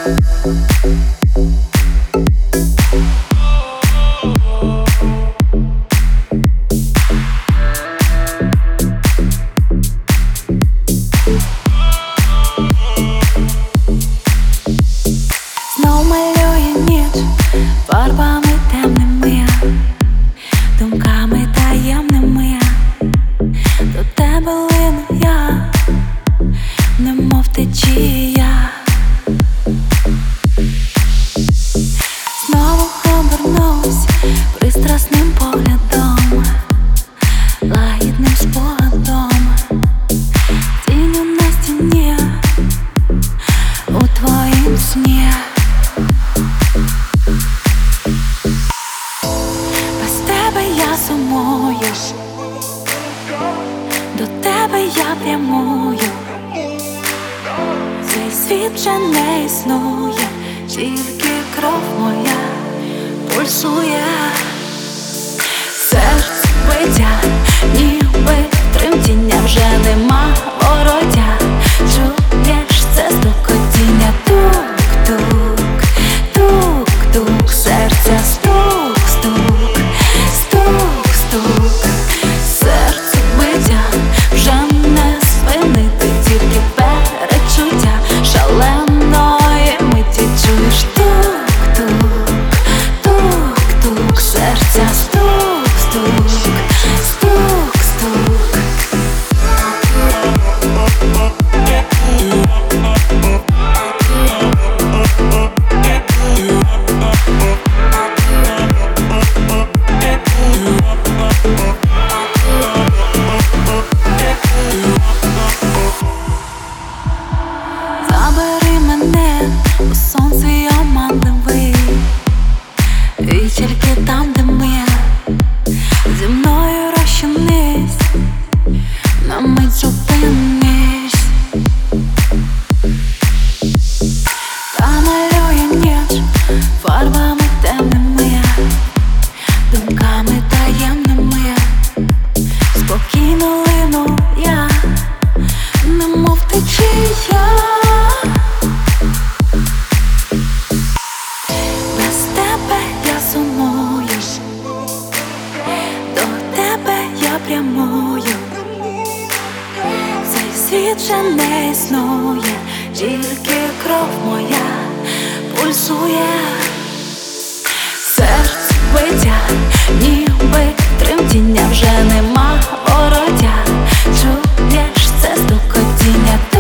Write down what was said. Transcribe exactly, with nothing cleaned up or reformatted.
Фарбами темними, думками таємними, до тебе лину я, немов течія. Знову обернусь пристрасним поглядом, лагідним спогадом, тінню на стіні у твоїм сні. Я сумую, до тебе я прямую, цей світ вже не існує, тільки кров моя пульсує. Серце биття, ніби тремтіння, вже нема воротя. Чуєш це стукотіння, тук-тук, тук-тук, серця стук-стук, стук-стук, серце биття, вже не спинити, тільки перечуття шаленої миті. Чуєш тук-тук, тук-тук, серця стук-стук, стук-стук. Забери мене у сон свій оманливий, і тільки там, де ми, зі мною розчинись, на мить зупинись. Та малює ніч фарбами темними, думками таємними, спокійно лину я, немов течія. Без тебе я сумую, до тебе я прямую, цей світ вже не існує, тільки кров моя пульсує. Серце биття, ніби тремтіння, вже нема воротя. Чуєш це стукотіння.